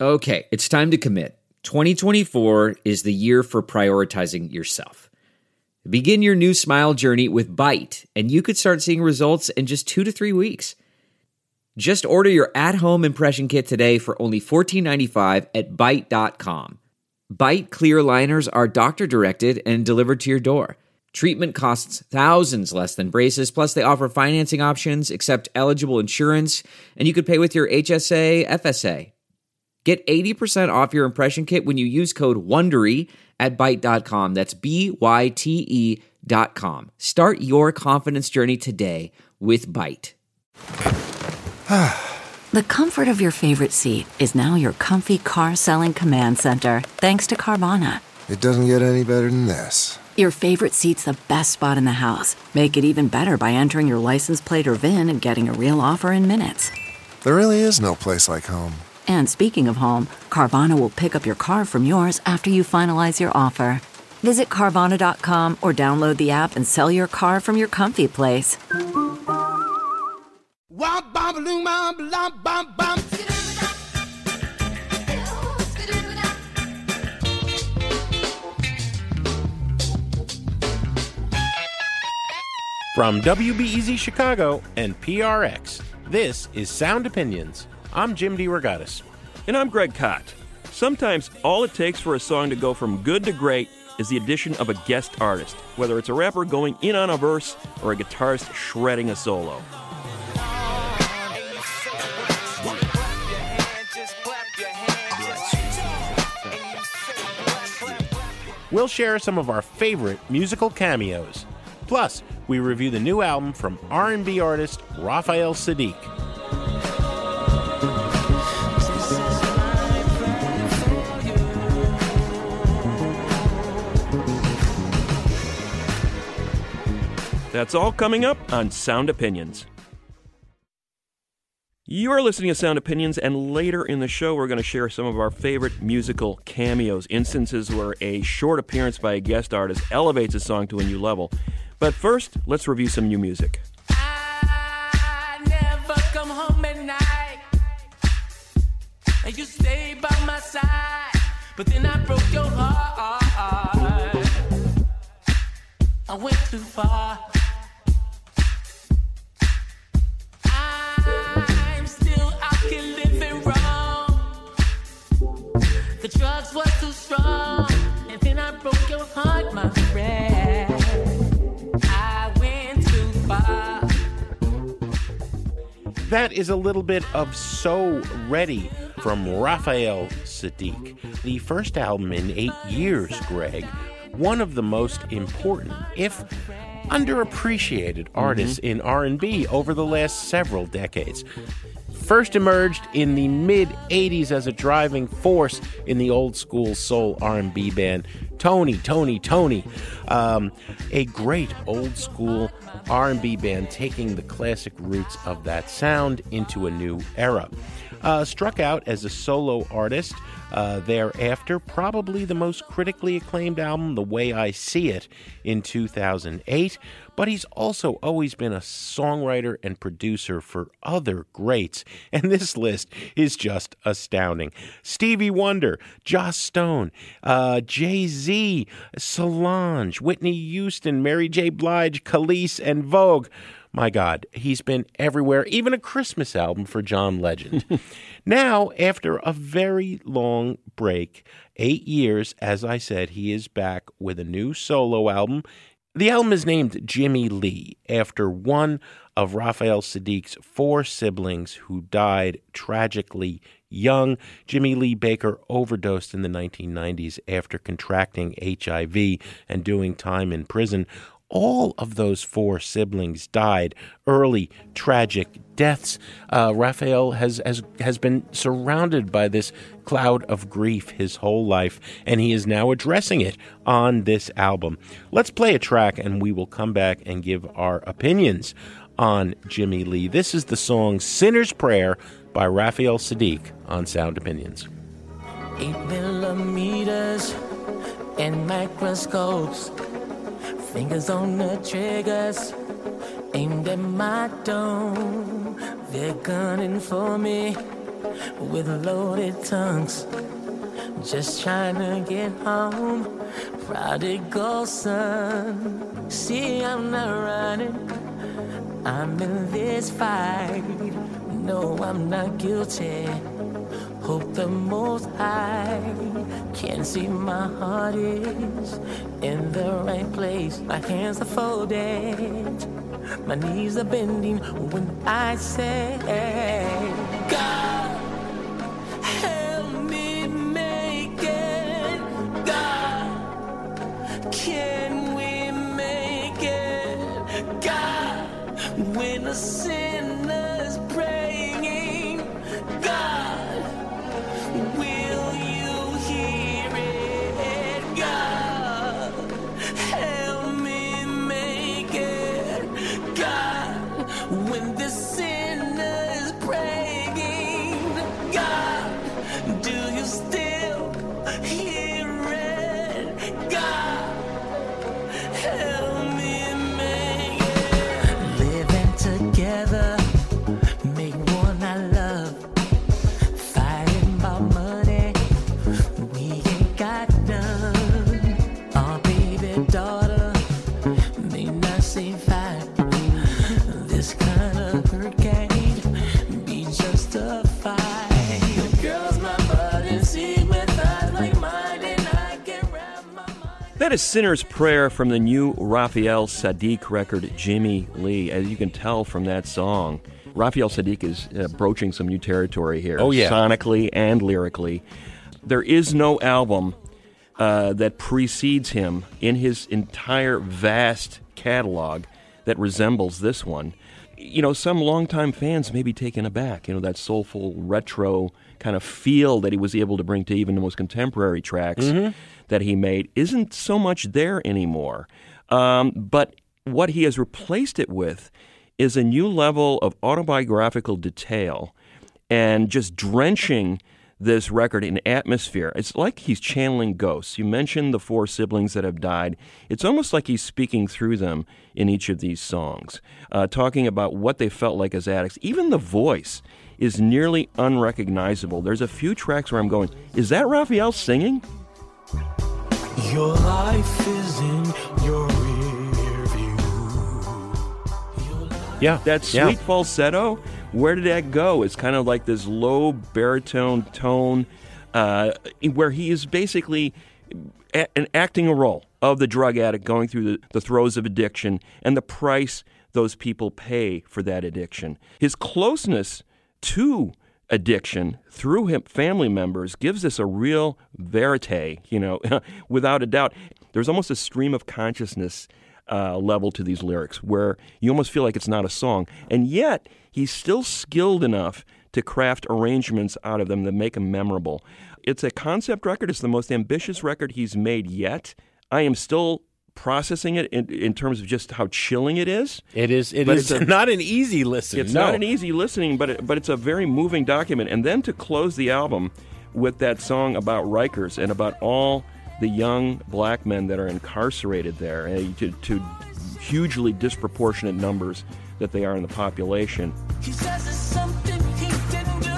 Okay, it's time to commit. 2024 is the year for prioritizing yourself. Begin your new smile journey with Byte, and you could start seeing results in just 2 to 3 weeks. Just order your at-home impression kit today for only $14.95 at Byte.com. Byte clear liners are doctor-directed and delivered to your door. Treatment costs thousands less than braces, plus they offer financing options, accept eligible insurance, and you could pay with your HSA, FSA. Get 80% off your impression kit when you use code WONDERY at Byte.com. That's BYTE.com. Start your confidence journey today with Byte. The comfort of your favorite seat is now your comfy car selling command center, thanks to Carvana. It doesn't get any better than this. Your favorite seat's the best spot in the house. Make it even better by entering your license plate or VIN and getting a real offer in minutes. There really is no place like home. And speaking of home, Carvana will pick up your car from yours after you finalize your offer. Visit Carvana.com or download the app and sell your car from your comfy place. From WBEZ Chicago and PRX, this is Sound Opinions. I'm Jim DeRogatis. And I'm Greg Kot. Sometimes all it takes for a song to go from good to great is the addition of a guest artist, whether it's a rapper going in on a verse or a guitarist shredding a solo. We'll share some of our favorite musical cameos. Plus, we review the new album from R&B artist Raphael Saadiq. That's all coming up on Sound Opinions. You're listening to Sound Opinions, and later in the show, we're going to share some of our favorite musical cameos, instances where a short appearance by a guest artist elevates a song to a new level. But first, let's review some new music. I never come home at night, and you stay by my side, but then I broke your heart. I went too far. I'm still out here living wrong. The drugs were too strong, and then I broke your heart, my friend. I went too far. That is a little bit of So Ready from Raphael Saadiq, the first album in 8 years, Greg. One of the most important, if underappreciated artists in R&B over the last several decades. First emerged in the mid-'80s as a driving force in the old-school soul R&B band Tony. A great old-school R&B band taking the classic roots of that sound into a new era. Struck out as a solo artist thereafter, probably the most critically acclaimed album, The Way I See It, in 2008. But he's also always been a songwriter and producer for other greats, and this list is just astounding. Stevie Wonder, Joss Stone, Jay-Z, Solange, Whitney Houston, Mary J. Blige, Khalees, and Vogue. My God, he's been everywhere, even a Christmas album for John Legend. Now, after a very long break, 8 years, as I said, he is back with a new solo album. The album is named Jimmy Lee, after one of Raphael Saadiq's 4 siblings who died tragically young. Jimmy Lee Baker overdosed in the 1990s after contracting HIV and doing time in prison. All of those 4 siblings died early, tragic deaths. Raphael has been surrounded by this cloud of grief his whole life, and he is now addressing it on this album. Let's play a track, and we will come back and give our opinions on Jimmy Lee. This is the song Sinner's Prayer by Raphael Saadiq on Sound Opinions. 8 millimeters and microscopes, fingers on the triggers, aimed at my dome. They're gunning for me. with loaded tongues, just trying to get home. Prodigal son, see, I'm not running, I'm in this fight. No, I'm not guilty. Hope the Most High can see my heart is in the right place. My hands are folded, my knees are bending when I say, God, help me make it. God, can we make it? God, when a sinner's praying, God, will you hear it? God, help me make it. God, when the sinner's praying, God, do you still hear it? God, help me make it. Living together, make one I love. Fighting about money, we ain't got none. Our baby daughter may not survive. This kind of hurt can't be justified. The girl's my bud and see with eyes like mine, and I can wrap my mind. That is Sinner's Prayer from the new Raphael Saadiq record, Jimmy Lee. As you can tell from that song, Raphael Saadiq is broaching some new territory here, Oh, yeah. sonically and lyrically. There is no album that precedes him in his entire vast catalog that resembles this one. You know, some longtime fans may be taken aback, you know, that soulful, retro kind of feel that he was able to bring to even the most contemporary tracks that he made isn't so much there anymore. But what he has replaced it with is a new level of autobiographical detail and just drenching this record in atmosphere. It's like he's channeling ghosts. You mentioned the 4 siblings that have died. It's almost like he's speaking through them in each of these songs, talking about what they felt like as addicts. Even the voice is nearly unrecognizable. There's a few tracks where I'm going, is that Raphael singing? Your life is in your rear view. Yeah. That sweet falsetto, where did that go? It's kind of like this low baritone tone where he is basically acting a role of the drug addict going through the throes of addiction and the price those people pay for that addiction. His closeness to addiction through him, family members, gives this a real verite, you know, without a doubt. There's almost a stream of consciousness level to these lyrics where you almost feel like it's not a song. And yet, he's still skilled enough to craft arrangements out of them that make them memorable. It's a concept record. It's the most ambitious record he's made yet. I am still processing it in terms of just how chilling it is. It is not an easy listen. It's not an easy listening, but it's a very moving document. And then to close the album with that song about Rikers and about all the young black men that are incarcerated there, to hugely disproportionate numbers that they are in the population. He says it's something he didn't do.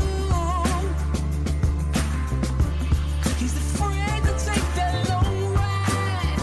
He's afraid to take that long ride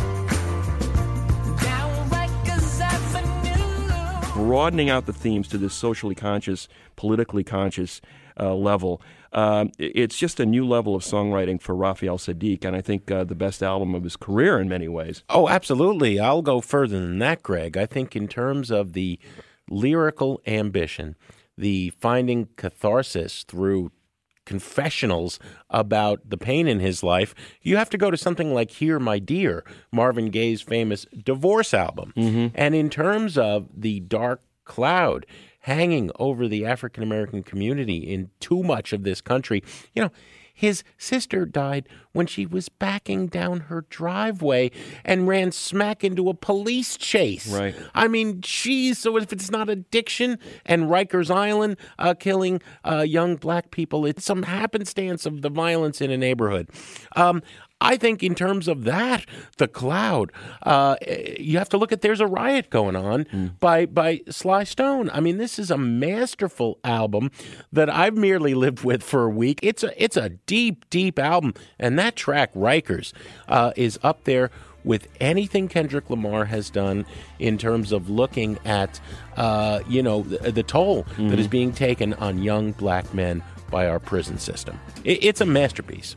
down Rikers Avenue. Broadening out the themes to this socially conscious, politically conscious level. It's just a new level of songwriting for Raphael Saadiq, and I think the best album of his career in many ways. Oh, absolutely. I'll go further than that, Greg. I think in terms of the lyrical ambition, the finding catharsis through confessionals about the pain in his life, you have to go to something like Here, My Dear, Marvin Gaye's famous Divorce album. And in terms of the dark cloud hanging over the African-American community in too much of this country, you know, His sister died when she was backing down her driveway and ran smack into a police chase. Right. I mean, geez, so if it's not addiction and Rikers Island killing young black people, it's some happenstance of the violence in a neighborhood. I think in terms of that, The Cloud, you have to look at There's a Riot Going On by Sly Stone. I mean, this is a masterful album that I've merely lived with for a week. It's a deep, deep album. And that track, Rikers, is up there with anything Kendrick Lamar has done in terms of looking at, the toll that is being taken on young black men by our prison system. It's a masterpiece.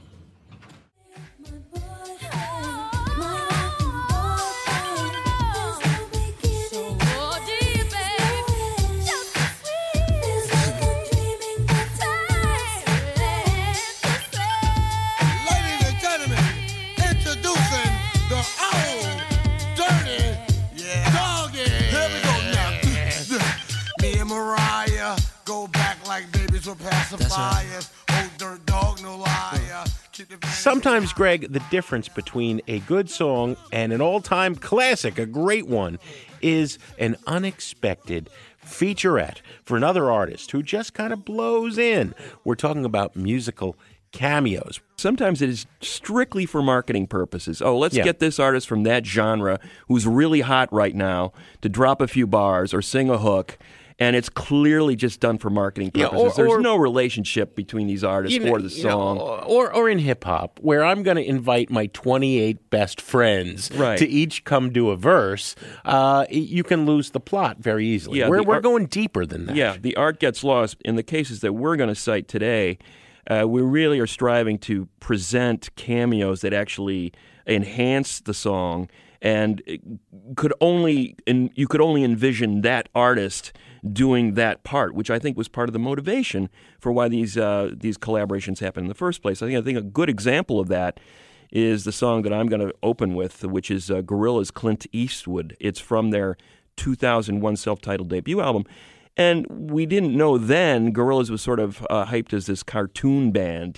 Sometimes, Greg, the difference between a good song and an all-time classic, a great one, is an unexpected featurette for another artist who just kind of blows in. We're talking about musical cameos. Sometimes it is strictly for marketing purposes. Oh, let's get this artist from that genre who's really hot right now to drop a few bars or sing a hook. And it's clearly just done for marketing purposes. There's no relationship between these artists or the song. Or in hip-hop, where I'm going to invite my 28 best friends to each come do a verse, you can lose the plot very easily. Yeah, we're going deeper than that. Yeah, the art gets lost. In the cases that we're going to cite today, we really are striving to present cameos that actually enhance the song, and you could only envision that artist doing that part, which I think was part of the motivation for why these collaborations happen in the first place. I think a good example of that is the song that I'm going to open with, which is Gorillaz' Clint Eastwood. It's from their 2001 self-titled debut album. And we didn't know then Gorillaz was sort of hyped as this cartoon band,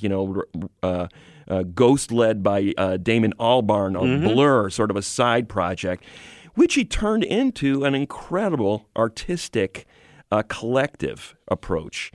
ghost-led by Damon Albarn on Blur, sort of a side project, which he turned into an incredible artistic collective approach.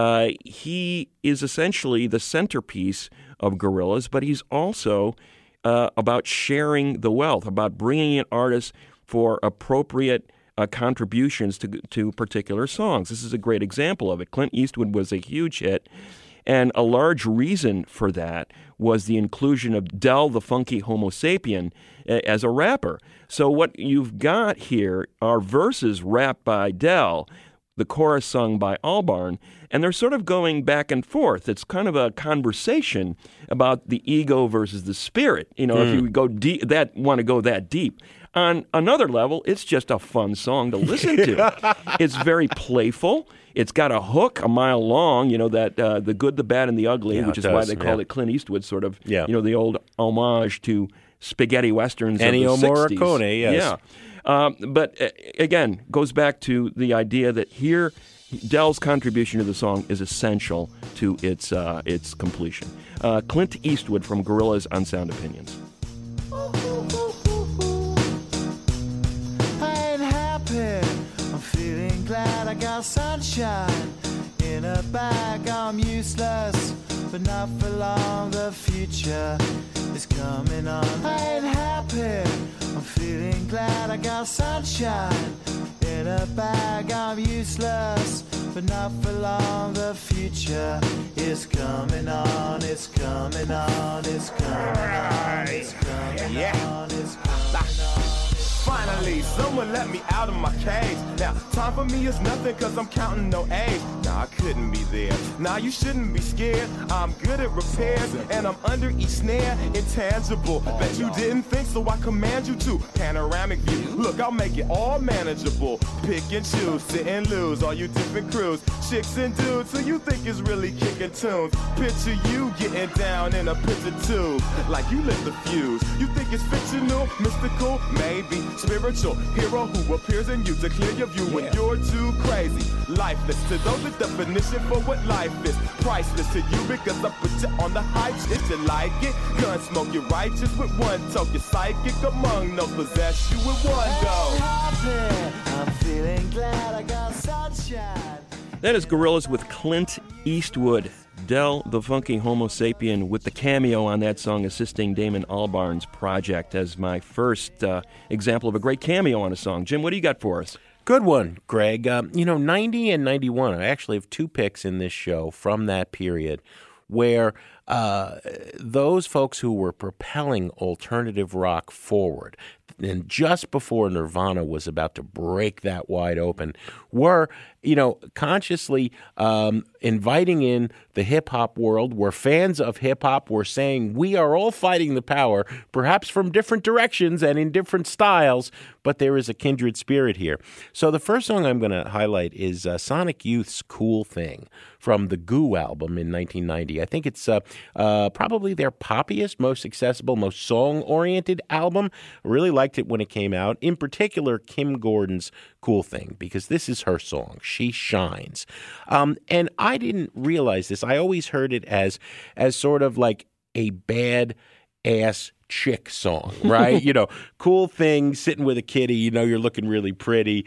He is essentially the centerpiece of Gorillaz, but he's also about sharing the wealth, about bringing in artists for appropriate contributions to particular songs. This is a great example of it. Clint Eastwood was a huge hit, and a large reason for that was the inclusion of Del the Funky Homo Sapien as a rapper. So what you've got here are verses rapped by Del, the chorus sung by Albarn, and they're sort of going back and forth. It's kind of a conversation about the ego versus the spirit. If you go want to go that deep. On another level, it's just a fun song to listen to. It's very playful. It's got a hook a mile long, that the good, the bad, and the ugly, which is why they call it Clint Eastwood, sort of, the old homage to spaghetti westerns Ennio of the 60s. Morricone, yes. Yeah. But again, goes back to the idea that here, Del's contribution to the song is essential to its completion. Clint Eastwood from Gorillaz on Sound Opinions. I'm feeling glad I got sunshine in a bag. I'm useless, but not for long. The future is coming on. I ain't happy. I'm feeling glad I got sunshine in a bag. I'm useless, but not for long. The future is coming on. It's coming on. It's coming on. It's coming on. It's coming on. Finally, someone let me out of my cage. Now, time for me is nothing cause I'm counting no age. Nah, I couldn't be there. Nah, you shouldn't be scared. I'm good at repairs and I'm under each snare. Intangible. Bet you didn't think, so I command you to. Panoramic view. Look, I'll make it all manageable. Pick and choose, sit and lose. All you different crews, chicks and dudes who you think is really kicking tunes. Picture you getting down in a picture tube. Like you lit the fuse. You think it's fictional, mystical, maybe. spiritual hero who appears in you to clear your view when you're too crazy. Lifeless to those, the definition for what life is. Priceless to you because I put you on the hype. If you like it, gun smoke, you're righteous with one toke. You're psychic among no possess you with one go. I'm feeling glad I got sunshine. That is Gorillaz with Clint Eastwood. Del, the funky Homo sapien, with the cameo on that song assisting Damon Albarn's project as my first example of a great cameo on a song. Jim, what do you got for us? Good one, Greg. 90 and 91, I actually have two picks in this show from that period where those folks who were propelling alternative rock forward, and just before Nirvana was about to break that wide open, were, consciously inviting in the hip-hop world, where fans of hip-hop were saying, we are all fighting the power, perhaps from different directions and in different styles, but there is a kindred spirit here. So the first song I'm going to highlight is Sonic Youth's Cool Thing from the Goo album in 1990. I think it's probably their poppiest, most accessible, most song-oriented album. I really liked it when it came out. In particular, Kim Gordon's Cool Thing, because this is her song. She shines. And I didn't realize this. I always heard it as sort of like a bad-ass chick song, right? Cool thing, sitting with a kitty, you're looking really pretty,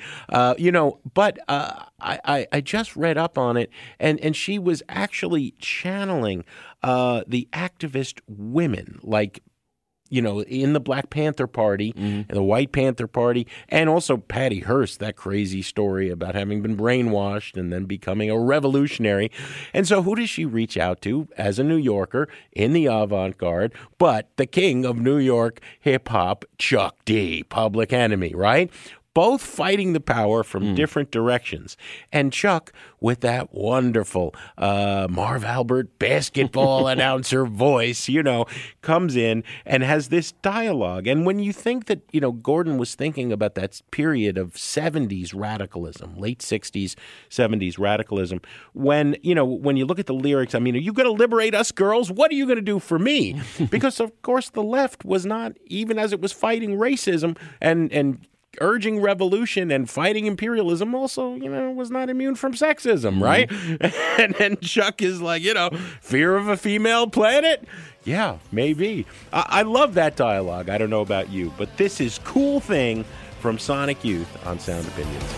but I just read up on it, and she was actually channeling the activist women, like, in the Black Panther Party and the White Panther Party, and also Patty Hearst, that crazy story about having been brainwashed and then becoming a revolutionary. And so who does she reach out to as a New Yorker in the avant-garde but the king of New York hip-hop, Chuck D, Public Enemy, right? Both fighting the power from different directions. And Chuck, with that wonderful Marv Albert basketball announcer voice, comes in and has this dialogue. And when you think that, Gordon was thinking about that period of 70s radicalism, late 60s, 70s radicalism, when you look at the lyrics, are you going to liberate us girls? What are you going to do for me? Because, of course, the left was not, even as it was fighting racism and urging revolution and fighting imperialism, also, was not immune from sexism, right? And then Chuck is like, fear of a female planet? Yeah, maybe. I love that dialogue. I don't know about you, but this is Cool Thing from Sonic Youth on Sound Opinions.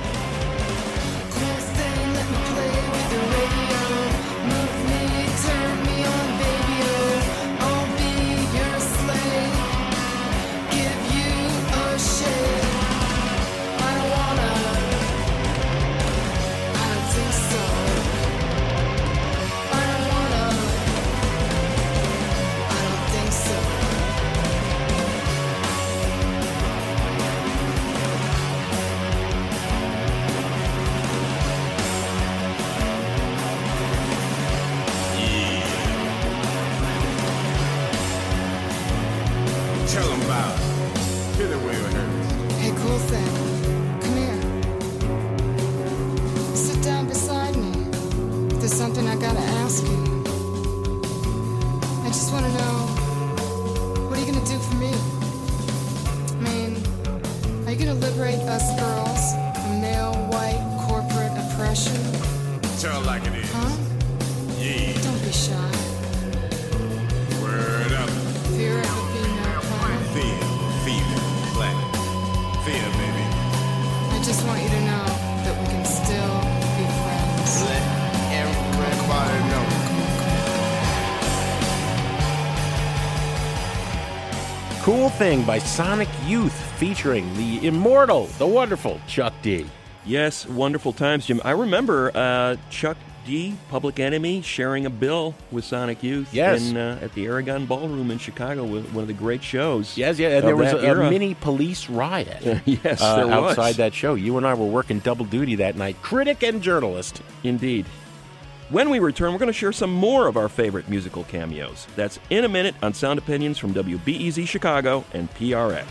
Tell them about it. Hit it where it hurts. Hey, Cool Thing, come here. Sit down beside me. There's something I gotta ask you. I just wanna know, what are you gonna do for me? Are you gonna liberate us girls from male, white, corporate oppression? Tell it like it is. Huh? Yeah. Don't be shy. Word up. Fear of a female planet. Female planet. Fear, baby. I just want you to know that we can still be friends. Let everybody know. Cool Thing by Sonic Youth, featuring the immortal, the wonderful Chuck D. Yes, wonderful times, Jim. I remember Chuck D, Public Enemy, sharing a bill with Sonic Youth at the Aragon Ballroom in Chicago, with one of the great shows. Yes, and there was a mini police riot yes, there was. outside that show. You and I were working double duty that night, critic and journalist. Indeed. When we return, we're going to share some more of our favorite musical cameos. That's in a minute on Sound Opinions from WBEZ Chicago and PRX.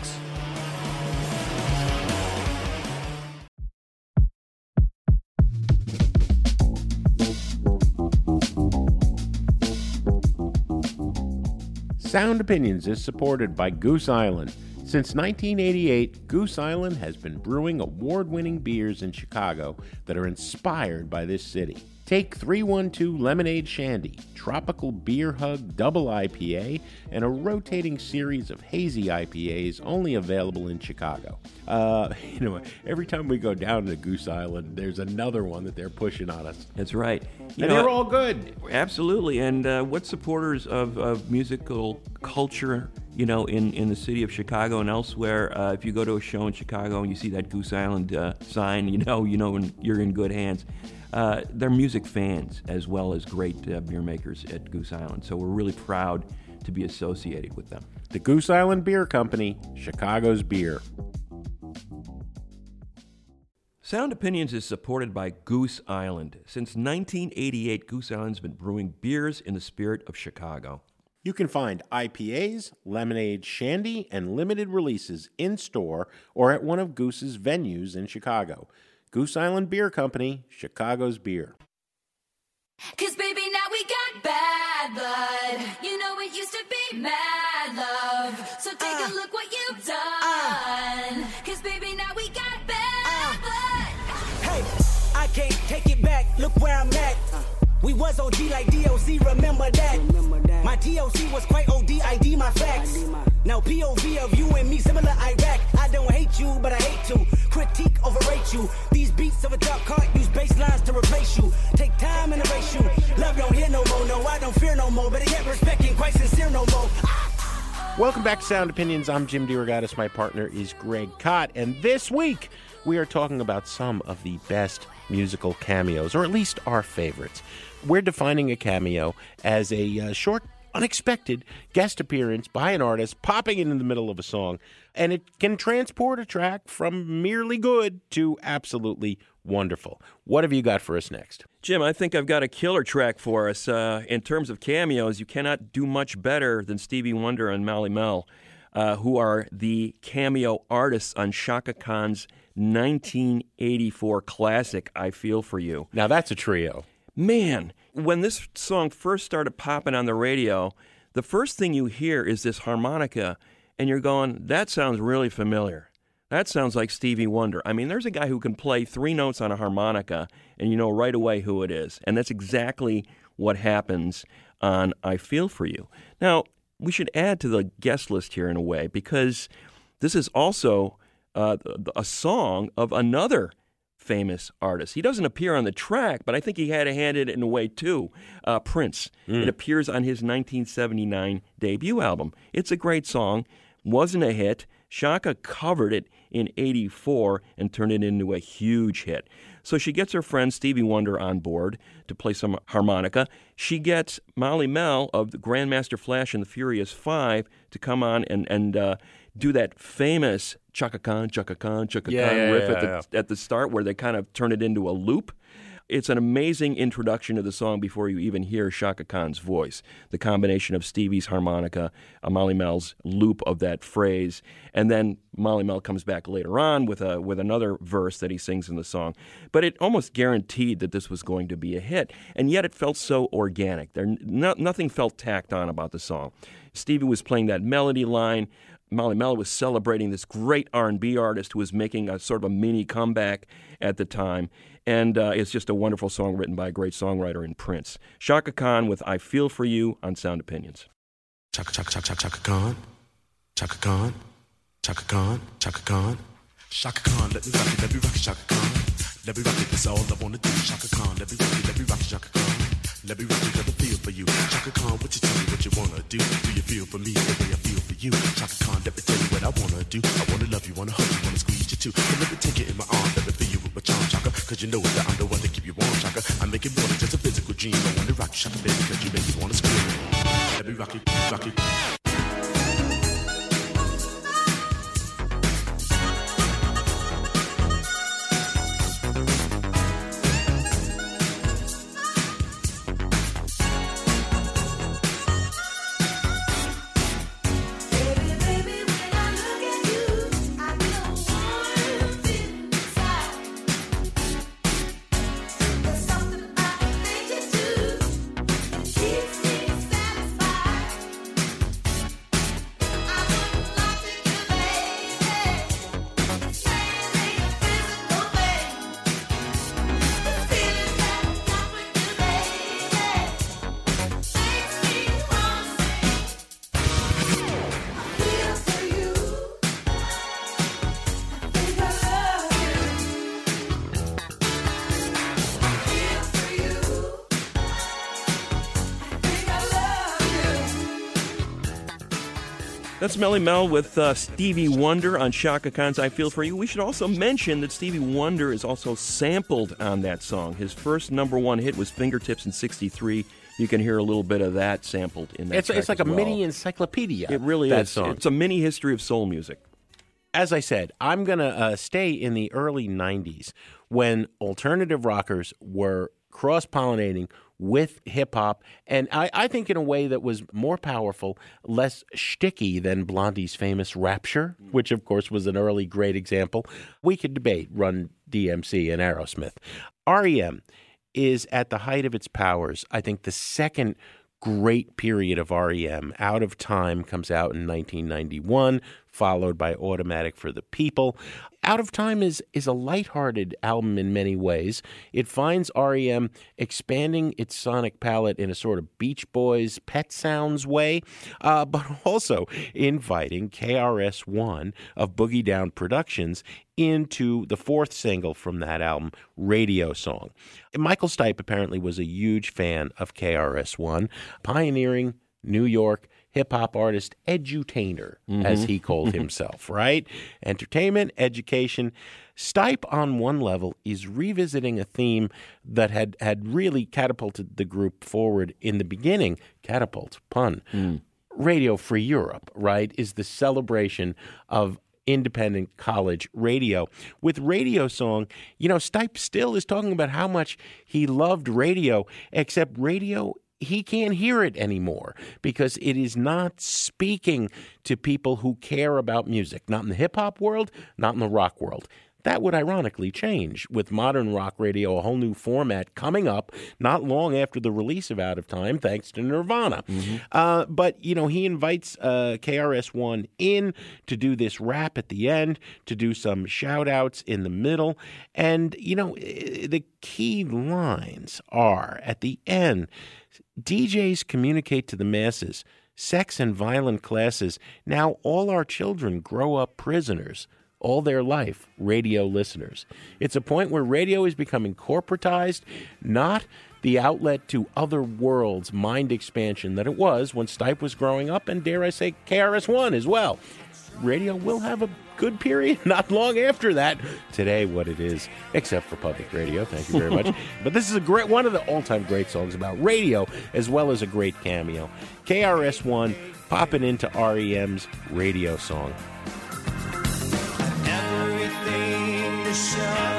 Sound Opinions is supported by Goose Island. Since 1988, Goose Island has been brewing award-winning beers in Chicago that are inspired by this city. Take 312 Lemonade Shandy, Tropical Beer Hug Double IPA, and a rotating series of hazy IPAs only available in Chicago. Every time we go down to Goose Island, there's another one that they're pushing on us. That's right. And they're all good. Absolutely. And what supporters of musical culture, in the city of Chicago and elsewhere, if you go to a show in Chicago and you see that Goose Island sign, you know when you're in good hands. They're music fans as well as great beer makers at Goose Island. So we're really proud to be associated with them. The Goose Island Beer Company, Chicago's beer. Sound Opinions is supported by Goose Island. Since 1988, Goose Island's been brewing beers in the spirit of Chicago. You can find IPAs, lemonade, shandy, and limited releases in-store or at one of Goose's venues in Chicago. Goose Island Beer Company, Chicago's beer. 'Cause baby, now we got bad blood. You know it used to be mad love. So take a look what you've done. 'Cause baby, now we got bad blood. Hey, I can't take it back. Look where I'm at. We was OG like DOC, remember that. My TOC was quite OD, ID my facts. Now POV of you and me, similar Iraq. I don't hate you, but I hate to critique, overrate you. These beats of a dark cart use bass lines to replace you. Take time and erase you. Love don't hear no more, no, I don't fear no more. But yet respect ain't quite sincere no more. Welcome back to Sound Opinions. I'm Jim DeRogatis. My partner is Greg Kot. And this week, we are talking about some of the best musical cameos, or at least our favorites. We're defining a cameo as a short, unexpected guest appearance by an artist popping in the middle of a song, and it can transport a track from merely good to absolutely wonderful. What have you got for us next? Jim, I think I've got a killer track for us. In terms of cameos, you cannot do much better than Stevie Wonder and Mally Mel, who are the cameo artists on Chaka Khan's 1984 classic, I Feel For You. Now that's a trio. Man, when this song first started popping on the radio, the first thing you hear is this harmonica, and you're going, that sounds really familiar. That sounds like Stevie Wonder. I mean, there's a guy who can play 3 notes on a harmonica, and you know right away who it is. And that's exactly what happens on I Feel For You. Now, we should add to the guest list here in a way, because this is also a song of another famous artist. He doesn't appear on the track, but I think he had a hand in it in a way too. Prince. It appears on his 1979 debut album. It's a great song. Wasn't a hit. Chaka covered it in 84 and turned it into a huge hit. So she gets her friend Stevie Wonder on board to play some harmonica. She gets Mally Mel of the Grandmaster Flash and the Furious Five to come on and do that famous Chaka Khan riff at the start where they kind of turn it into a loop. It's an amazing introduction to the song before you even hear Chaka Khan's voice. The combination of Stevie's harmonica, Mally Mel's loop of that phrase, and then Mally Mel comes back later on with another verse that he sings in the song. But it almost guaranteed that this was going to be a hit, and yet it felt so organic. Nothing felt tacked on about the song. Stevie was playing that melody line. Mally Mel was celebrating this great R&B artist who was making a sort of a mini comeback at the time. And it's just a wonderful song written by a great songwriter in Prince. Chaka Khan with I Feel For You on Sound Opinions. Chaka Khan. Chaka Khan. Chaka Khan. Chaka Khan. Chaka Khan, let me rock it, Chaka Khan. Let me rock it, that's all I wanna do. Chaka Khan, let me rock it, Chaka Khan. Let me rock it, let me feel for you. Chaka Khan, what you tell me what you wanna do? Do you feel for me the way I feel for you? Chaka Khan, let me tell you what I wanna do. I wanna love you, wanna hug you, wanna squeeze you too. And let me take you in my arms, let me feel you with my charm, Chaka. Cause you know that I'm the one to keep you warm, Chaka. I make it more than just a physical dream. I wanna rock you, Chaka, baby, cause you make me wanna scream. Let me rock it, rock it. That's Melly Mel with Stevie Wonder on Chaka Khan's I Feel For You. We should also mention that Stevie Wonder is also sampled on that song. His first #1 hit was Fingertips in '63. You can hear a little bit of that sampled in that track It's like as a well. mini encyclopedia. It really that is. Song. It's a mini history of soul music. As I said, I'm going to stay in the early 90s when alternative rockers were cross-pollinating with hip-hop, and I think in a way that was more powerful, less shticky than Blondie's famous Rapture, which, of course, was an early great example. We could debate Run DMC and Aerosmith. REM is at the height of its powers. I think the second great period of REM, Out of Time, comes out in 1991, followed by Automatic for the People. Out of Time is a lighthearted album in many ways. It finds REM expanding its sonic palette in a sort of Beach Boys, Pet Sounds way, but also inviting KRS-One of Boogie Down Productions into the fourth single from that album, Radio Song. Michael Stipe apparently was a huge fan of KRS-One, pioneering New York hip-hop artist, edutainer, as he called himself, right? Entertainment, education. Stipe, on one level, is revisiting a theme that had really catapulted the group forward in the beginning. Catapult, pun. Radio Free Europe, right, is the celebration of independent college radio. With Radio Song, Stipe still is talking about how much he loved radio, except radio, he can't hear it anymore because it is not speaking to people who care about music, not in the hip-hop world, not in the rock world. That would ironically change with modern rock radio, a whole new format coming up not long after the release of Out of Time, thanks to Nirvana. But, he invites KRS-One in to do this rap at the end, to do some shout-outs in the middle. And, the key lines are, at the end, DJs communicate to the masses, sex and violent classes. Now all our children grow up prisoners. All their life, radio listeners. It's a point where radio is becoming corporatized, not the outlet to other worlds' mind expansion that it was when Stipe was growing up, and dare I say, KRS-One as well. Radio will have a good period not long after that. Today, what it is, except for public radio. Thank you very much. But this is one of the all-time great songs about radio, as well as a great cameo. KRS-One popping into REM's Radio Song. Everything to show,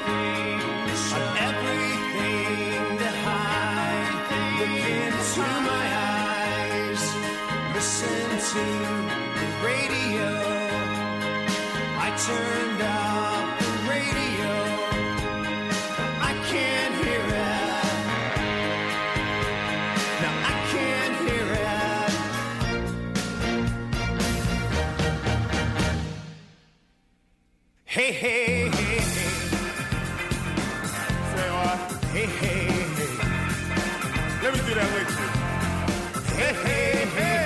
everything to hide. Look into my eyes, listen to the radio. I turned up the radio, I can't hear it. No, I can't hear it. Hey, hey, hey, hey. Say what? Hey, hey, hey. Let me do that with you. Hey, hey, hey.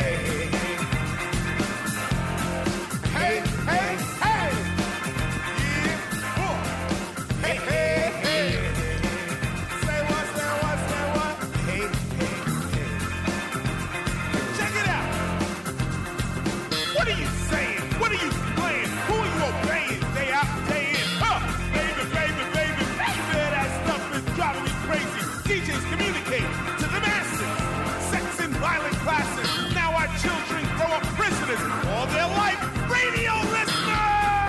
Hey, hey, hey. Yeah. Oh. Hey, hey, hey. Say what, say what, say what? Hey, hey, hey. Check it out. What are you saying? What are you playing? Who are you obeying? Day out, day in. Baby, baby, baby, baby, that stuff is driving me crazy. DJs communicate to the masses. Sex and violent classes. Now our children grow up prisoners all their life. Radio listeners!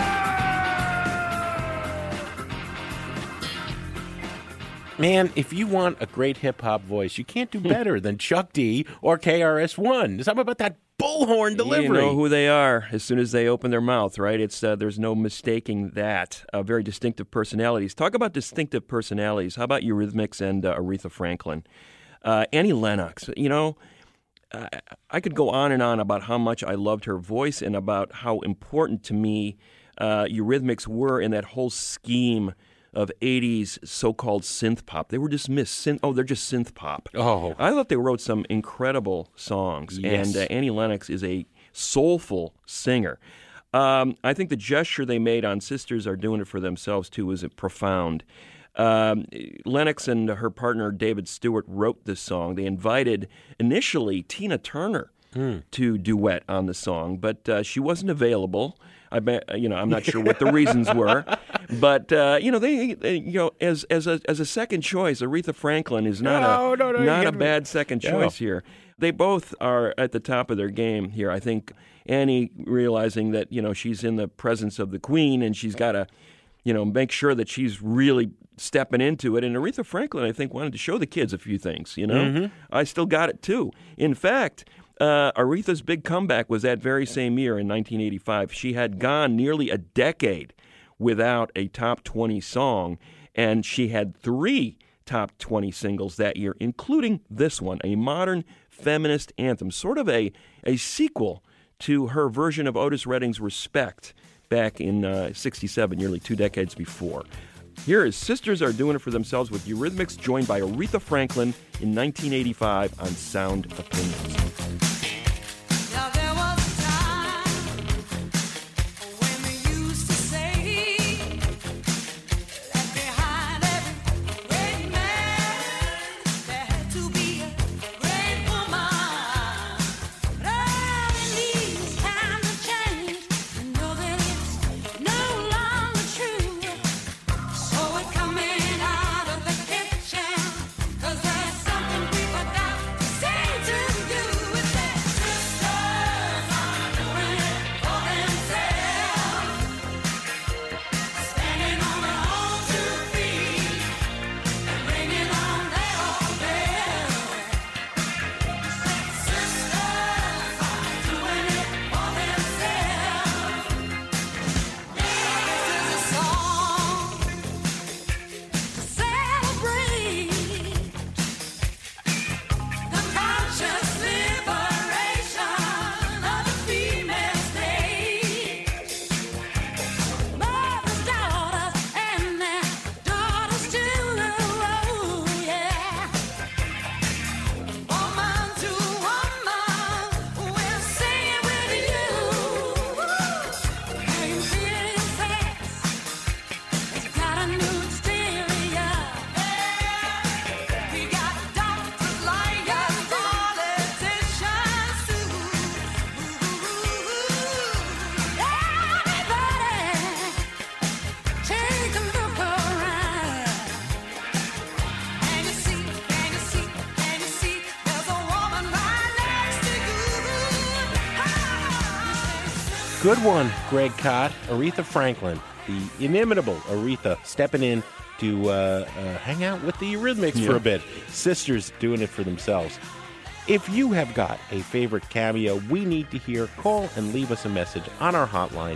Man, if you want a great hip-hop voice, you can't do better than Chuck D or KRS-One. Something about that bullhorn delivery. You know who they are as soon as they open their mouth, right? It's there's no mistaking that. Very distinctive personalities. Talk about distinctive personalities. How about Eurythmics and Aretha Franklin? Annie Lennox, I could go on and on about how much I loved her voice and about how important to me Eurythmics were in that whole scheme of 80s so-called synth pop. They were dismissed. They're just synth pop. Oh. I thought they wrote some incredible songs. Yes. And Annie Lennox is a soulful singer. I think the gesture they made on Sisters Are Doing It For Themselves, too, is profound. Lennox and her partner David Stewart wrote this song. They invited initially Tina Turner to duet on the song, but she wasn't available. I'm not sure what the reasons were, but as a second choice, Aretha Franklin is not a bad second choice here. They both are at the top of their game here. I think Annie realizing that she's in the presence of the Queen and she's got to make sure that she's really stepping into it. And Aretha Franklin, I think, wanted to show the kids a few things. I still got it too. In fact, Aretha's big comeback was that very same year in 1985. She had gone nearly a decade without a top 20 song, and she had 3 top 20 singles that year, including this one, a modern feminist anthem, sort of a sequel to her version of Otis Redding's Respect back in 67, nearly 2 decades before. Here is Sisters Are Doing It For Themselves with Eurythmics, joined by Aretha Franklin in 1985 on Sound Opinions. Good one, Greg Kot. Aretha Franklin, the inimitable Aretha, stepping in to hang out with the Eurythmics for a bit. Sisters doing it for themselves. If you have got a favorite cameo we need to hear, call and leave us a message on our hotline,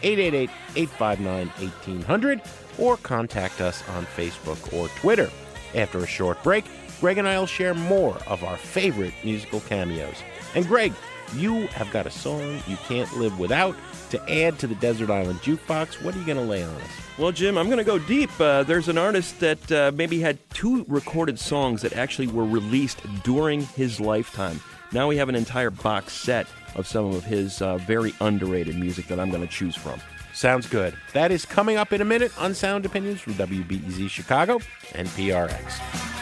888-859-1800, or contact us on Facebook or Twitter. After a short break, Greg and I will share more of our favorite musical cameos. And Greg, you have got a song you can't live without to add to the Desert Island Jukebox. What are you going to lay on us? Well, Jim, I'm going to go deep. There's an artist that maybe had 2 recorded songs that actually were released during his lifetime. Now we have an entire box set of some of his very underrated music that I'm going to choose from. Sounds good. That is coming up in a minute on Sound Opinions from WBEZ Chicago and PRX.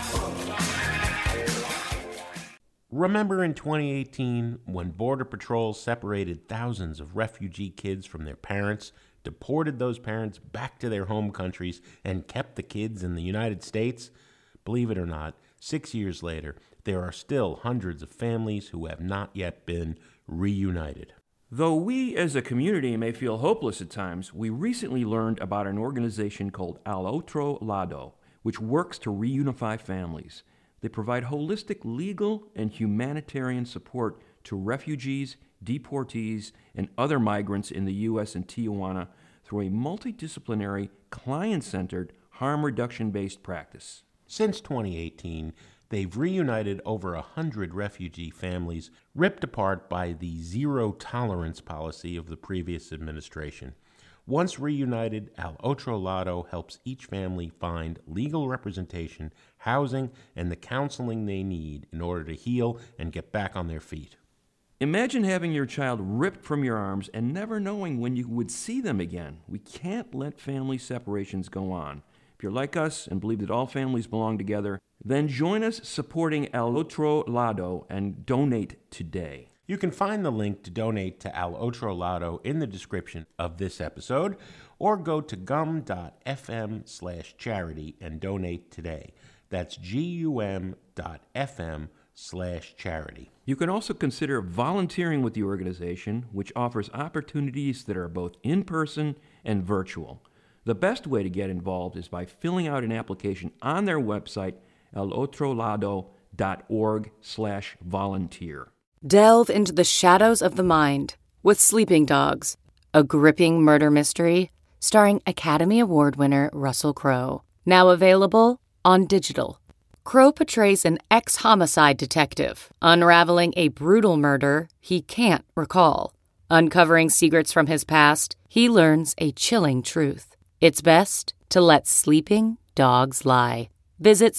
Remember in 2018 when Border Patrol separated thousands of refugee kids from their parents, deported those parents back to their home countries, and kept the kids in the United States? Believe it or not, 6 years later, there are still hundreds of families who have not yet been reunited. Though we as a community may feel hopeless at times, we recently learned about an organization called Al Otro Lado, which works to reunify families. They provide holistic legal and humanitarian support to refugees, deportees, and other migrants in the U.S. and Tijuana through a multidisciplinary, client-centered, harm reduction-based practice. Since 2018, they've reunited over 100 refugee families ripped apart by the zero-tolerance policy of the previous administration. Once reunited, Al Otro Lado helps each family find legal representation, housing, and the counseling they need in order to heal and get back on their feet. Imagine having your child ripped from your arms and never knowing when you would see them again. We can't let family separations go on. If you're like us and believe that all families belong together, then join us supporting Al Otro Lado and donate today. You can find the link to donate to Al Otro Lado in the description of this episode, or go to gum.fm/charity and donate today. That's gum.fm/charity. You can also consider volunteering with the organization, which offers opportunities that are both in-person and virtual. The best way to get involved is by filling out an application on their website, alotrolado.org/volunteer. Delve into the shadows of the mind with Sleeping Dogs, a gripping murder mystery starring Academy Award winner Russell Crowe. Now available on digital. Crowe portrays an ex-homicide detective unraveling a brutal murder he can't recall. Uncovering secrets from his past, he learns a chilling truth. It's best to let sleeping dogs lie. Visit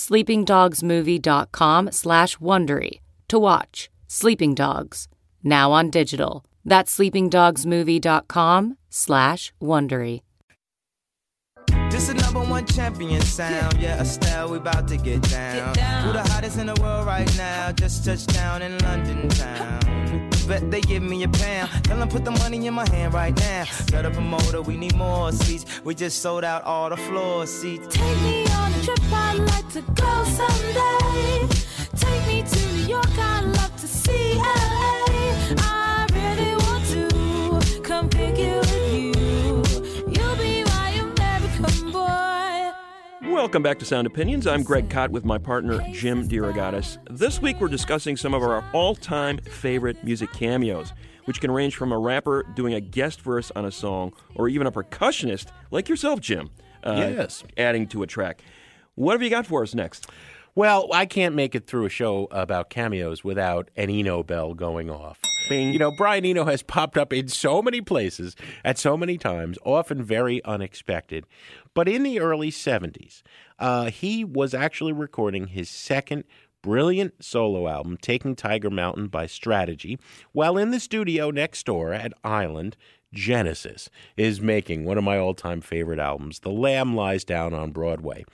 sleepingdogsmovie.com/Wondery to watch Sleeping Dogs, now on digital. That's sleepingdogsmovie.com/Wondery. This is #1 champion sound. Yeah, Estelle, we about to get down. Who the hottest in the world right now? Just touched down in London town. Bet they give me a pound. Tell them put the money in my hand right now. Got a promoter, we need more seats. We just sold out all the floor seats. Take me on a trip, I'd like to go someday. Take me to New York, I'd love to see LA. I really want to come pick you with you. You'll be my American boy. Welcome back to Sound Opinions. I'm Greg Kot with my partner, Jim DeRogatis. This week we're discussing some of our all-time favorite music cameos, which can range from a rapper doing a guest verse on a song, or even a percussionist, like yourself, Jim, Yes. adding to a track. What have you got for us next? Well, I can't make it through a show about cameos without an Eno bell going off. Bing. You know, Brian Eno has popped up in so many places at so many times, often very unexpected. But in the early 70s, he was actually recording his second brilliant solo album, Taking Tiger Mountain by Strategy, while in the studio next door at Island, Genesis is making one of my all-time favorite albums, The Lamb Lies Down on Broadway.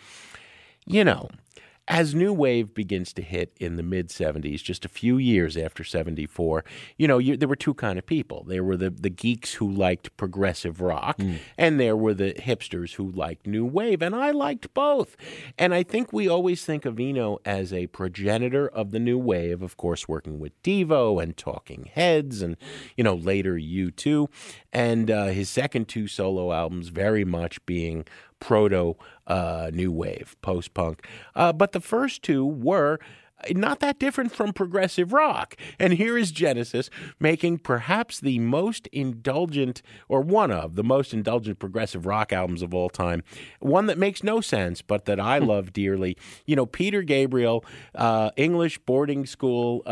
You know, as New Wave begins to hit in the mid-'70s, just a few years after 74, you know, there were two kind of people. There were the geeks who liked progressive rock, and there were the hipsters who liked New Wave, and I liked both. And I think we always think of Eno as a progenitor of the New Wave, of course, working with Devo and Talking Heads and, you know, later U2, and his second two solo albums very much being proto New Wave, post-punk. But the first two were not that different from progressive rock. And here is Genesis making perhaps the most indulgent, or one of the most indulgent progressive rock albums of all time. One that makes no sense, but that I love dearly. You know, Peter Gabriel, English boarding school,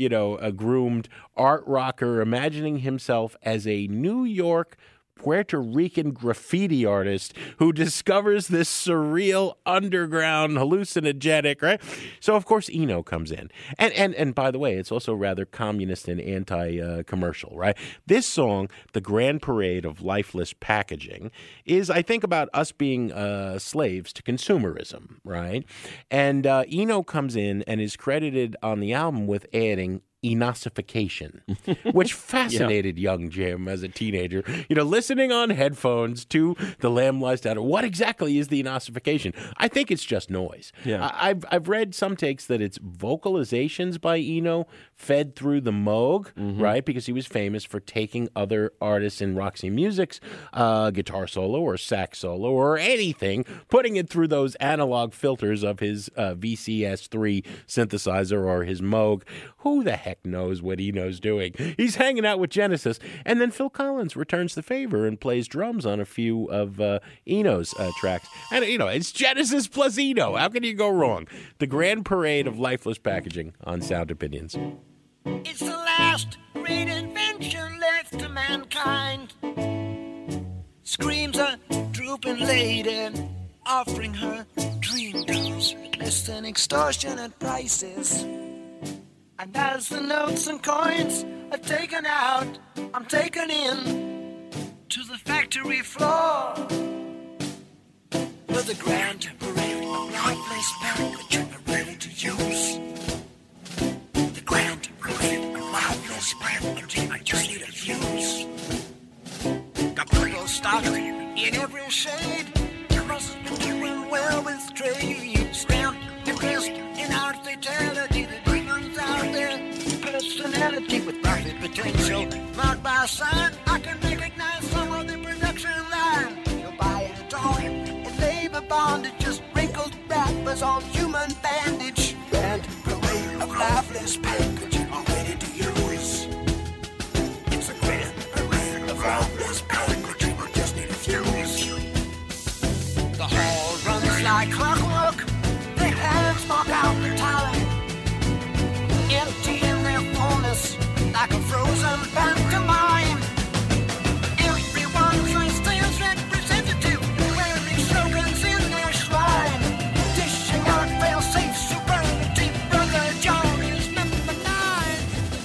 a groomed art rocker, imagining himself as a New York Puerto Rican graffiti artist who discovers this surreal underground hallucinogenic, right? So, of course, Eno comes in. And by the way, it's also rather communist and anti-commercial, right? This song, The Grand Parade of Lifeless Packaging, is, I think, about us being slaves to consumerism, right? And Eno comes in and is credited on the album with adding Enosification, which fascinated young Jim as a teenager. You know, listening on headphones to The Lamb Lies Down. What exactly is the enosification? I think it's just noise. Yeah. I've read some takes that it's vocalizations by Eno fed through the Moog, right? Because he was famous for taking other artists in Roxy Music's guitar solo or sax solo or anything, putting it through those analog filters of his VCS3 synthesizer or his Moog. Who the heck knows what Eno's doing? He's hanging out with Genesis, and then Phil Collins returns the favor and plays drums on a few of Eno's tracks. And, you know, it's Genesis plus Eno. How can you go wrong? The Grand Parade of Lifeless Packaging on Sound Opinions. It's the last great invention left to mankind. Screams a drooping lady, offering her dream dolls at less than extortionate prices. And as the notes and coins are taken out, I'm taken in to the factory floor, where the grand parade of lifeless packaging are ready to use. The grand parade of lifeless Spam, I just need a fuse. Got purple stock in every shade. Cross has been doing well with trade. Stamp, impressed in our fatality. The demons out there. Personality with profit potential. Marked by a sign, I can recognize some of the production line. You'll buy it at all. It's labor bondage, just wrinkled wrappers on human bandage. And parade of lifeless packaging all ready to use. It's a grand parade of lifeless packaging, we just need a fuse. The hall runs like clockwork. The hands mark out the time. Empty in their fullness, like a frozen pantomime. Everyone's a sales representative, wearing slogans in their shrine. Dishing out fail-safe sovereignty, Brother John is number 9.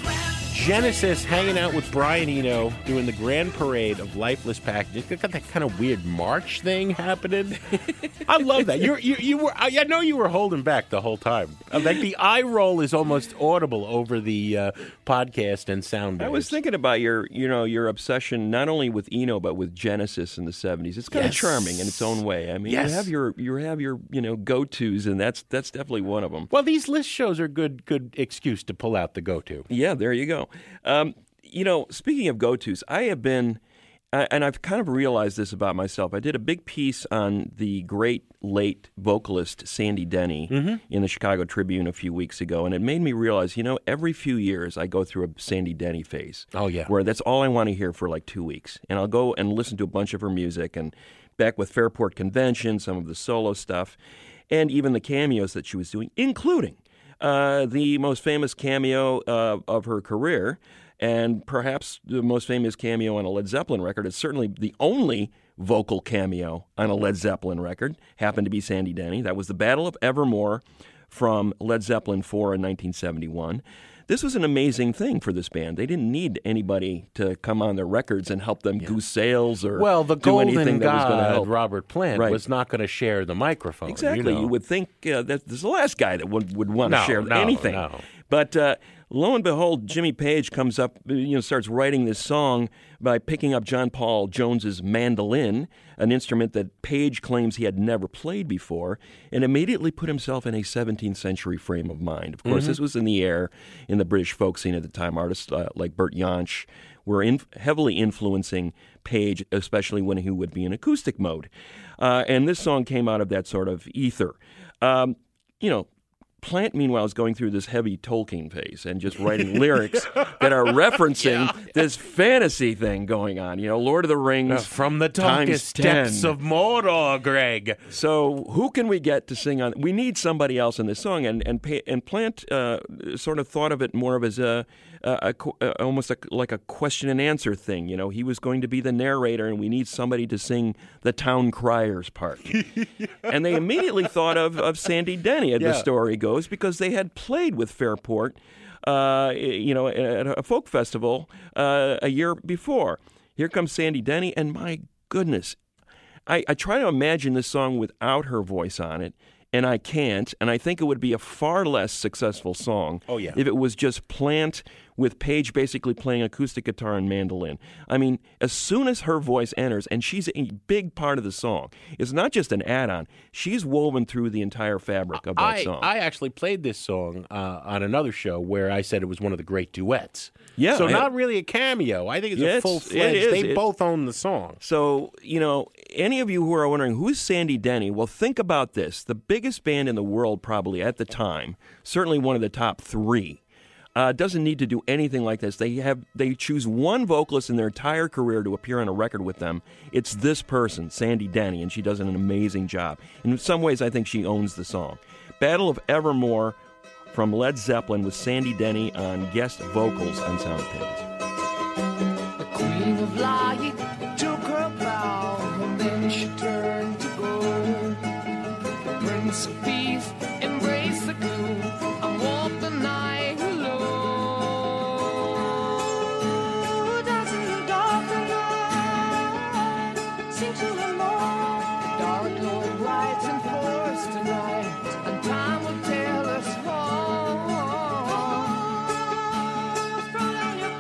Genesis hanging out with Brian Eno doing the grand parade of lifeless packages. They got that kind of weird march thing happening. I love that. You were. I know you were holding back the whole time. Like the eye roll is almost audible over the podcast and sound. I was thinking about your obsession not only with Eno but with Genesis in the 70s. It's kind of charming in its own way. I mean, you have your go-tos, and that's definitely one of them. Well, these list shows are good excuse to pull out the go-to. Yeah, there you go. Speaking of go-tos, I have been, and I've kind of realized this about myself. I did a big piece on the great late vocalist Sandy Denny in the Chicago Tribune a few weeks ago, and it made me realize, every few years I go through a Sandy Denny phase. Oh, yeah. Where that's all I want to hear for like 2 weeks. And I'll go and listen to a bunch of her music, and back with Fairport Convention, some of the solo stuff, and even the cameos that she was doing, including the most famous cameo of her career, and perhaps the most famous cameo on a Led Zeppelin record. It's certainly the only vocal cameo on a Led Zeppelin record, happened to be Sandy Denny. That was the Battle of Evermore from Led Zeppelin 4 in 1971. This was an amazing thing for this band. They didn't need anybody to come on their records and help them goose sales or the do anything golden that was going to god, help. Robert Plant, was not going to share the microphone. Exactly. You would think that there's the last guy that would want to share anything. No. But lo and behold, Jimmy Page comes up, starts writing this song by picking up John Paul Jones's mandolin, an instrument that Page claims he had never played before, and immediately put himself in a 17th century frame of mind. Of course, this was in the air in the British folk scene at the time. Artists like Bert Jansch were heavily influencing Page, especially when he would be in acoustic mode. And this song came out of that sort of ether. Plant, meanwhile, is going through this heavy Tolkien phase and just writing lyrics that are referencing this fantasy thing going on. Lord of the Rings from the darkest depths of Mordor, Greg. So who can we get to sing on? We need somebody else in this song, and Plant sort of thought of it more of as almost like a question and answer thing. He was going to be the narrator, and we need somebody to sing the town crier's part. And they immediately thought of Sandy Denny, as the story goes, because they had played with Fairport, at a folk festival a year before. Here comes Sandy Denny, and my goodness, I try to imagine this song without her voice on it, and I can't, and I think it would be a far less successful song if it was just Plant with Page basically playing acoustic guitar and mandolin. I mean, as soon as her voice enters, and she's a big part of the song, it's not just an add-on. She's woven through the entire fabric of that song. I actually played this song on another show where I said it was one of the great duets. Yeah. So not really a cameo. I think it's a full-fledged. They both own the song. So, any of you who are wondering, who's Sandy Denny? Well, think about this. The biggest band in the world probably at the time, certainly one of the top 3, doesn't need to do anything like this. They choose one vocalist in their entire career to appear on a record with them. It's this person, Sandy Denny, and she does an amazing job. In some ways, I think she owns the song. Battle of Evermore from Led Zeppelin with Sandy Denny on guest vocals on Sound Opinions. The Queen of Light took her bow, and then she turned to go. The Prince of Peace embraced the gloom and walked the night alone. Dancing in the dark night, seem to learn more. The Dark Lord rides and pours tonight, and time will tell us all. Throw down your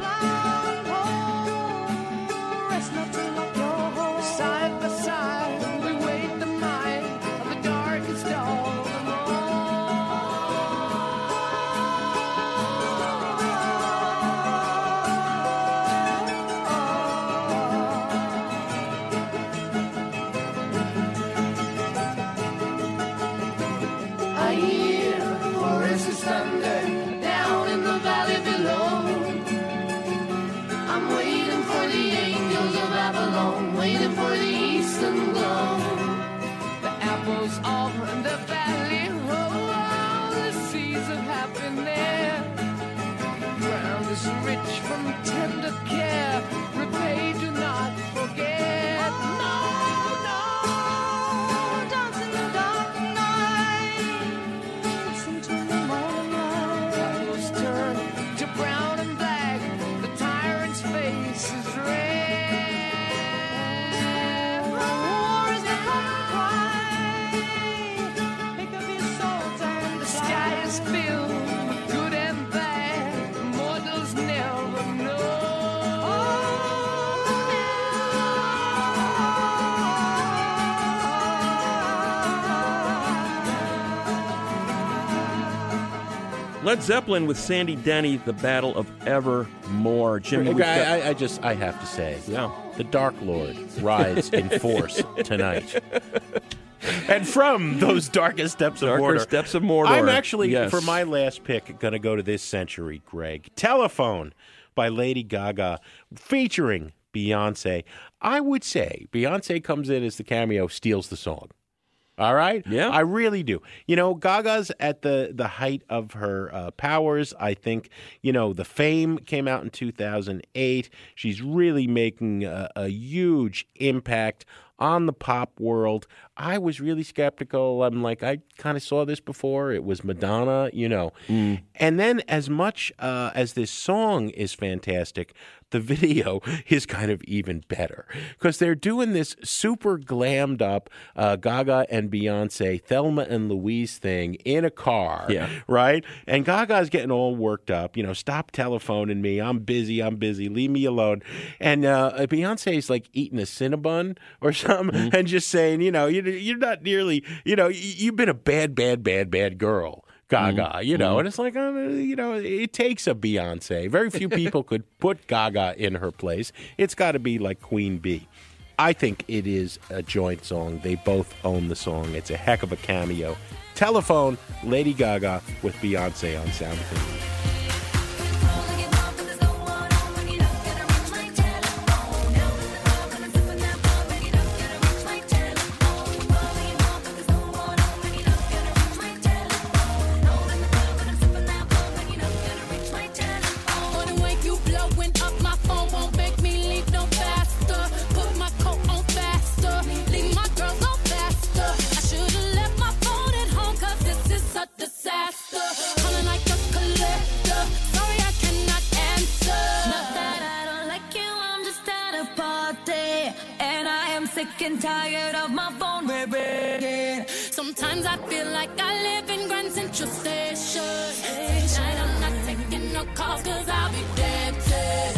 rich from tender care. Repay, do not forget. No, no, dance in the dark night. Listen to the morning light. Shadows turn to brown and black. The tyrant's face is red. War is the common cry. Pick up your swords and the sky is filled with good and bad. Mortals never know. Led Zeppelin with Sandy Denny, The Battle of Evermore. Jim, we've got- I have to say, yeah, the Dark Lord rides in force tonight. And from those darkest depths of Darker Mordor, Steps of Mordor. I'm actually, Yes. for my last pick, going to go to this century, Greg. Telephone by Lady Gaga, featuring Beyonce. I would say Beyonce comes in as the cameo, steals the song. All right? Yeah. I really do. You know, Gaga's at the height of her powers. I think, you know, The Fame came out in 2008. She's really making a huge impact on the pop world. I was really skeptical. I'm like, I kind of saw this before. It was Madonna, you know. And then as much as this song is fantastic, the video is kind of even better because they're doing this super glammed up Gaga and Beyonce, Thelma and Louise thing in a car, right? And Gaga's getting all worked up, you know, stop telephoning me. I'm busy. Leave me alone. And Beyonce's like eating a Cinnabon or something and just saying, you know, you're not nearly, you know, you've been a bad girl. Gaga, you know, and it's like, you know, it takes a Beyonce. Very few people could put Gaga in her place. It's got to be like Queen Bee. I think it is a joint song. They both own the song. It's a heck of a cameo. Telephone, Lady Gaga with Beyonce on Sound Opinions. Sick and tired of my phone ringing. Sometimes I feel like I live in Grand Central Station. Tonight I'm not taking no calls cause I'll be dancing.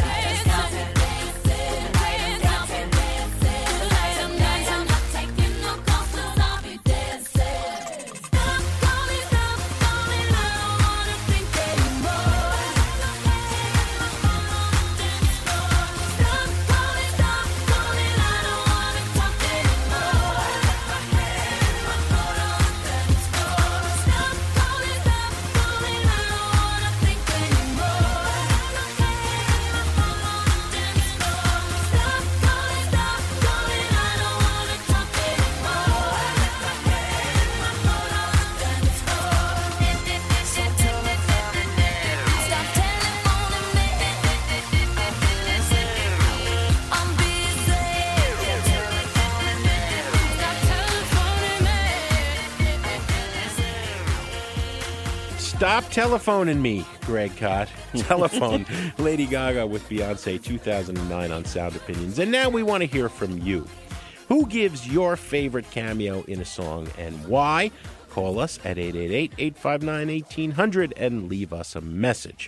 Stop telephoning me, Greg Kot. Telephone, Lady Gaga with Beyonce, 2009 on Sound Opinions. And now we want to hear from you. Who gives your favorite cameo in a song and why? Call us at 888-859-1800 and leave us a message.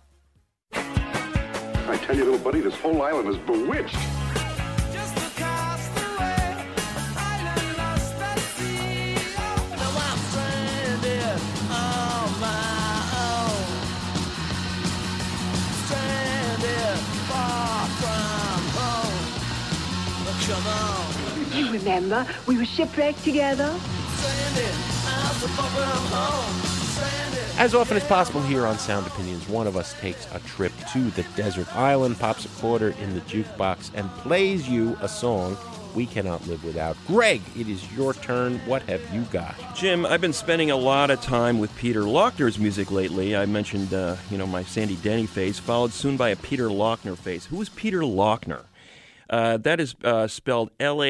I tell you, little buddy, this whole island is bewitched. You remember, we were shipwrecked together. As often as possible here on Sound Opinions, one of us takes a trip to the desert island, pops a quarter in the jukebox, and plays you a song we cannot live without. Greg, it is your turn. What have you got? Jim, I've been spending a lot of time with Peter Lochner's music lately. I mentioned, my Sandy Denny phase, followed soon by a Peter Lochner phase. Who is Peter Lochner? That is spelled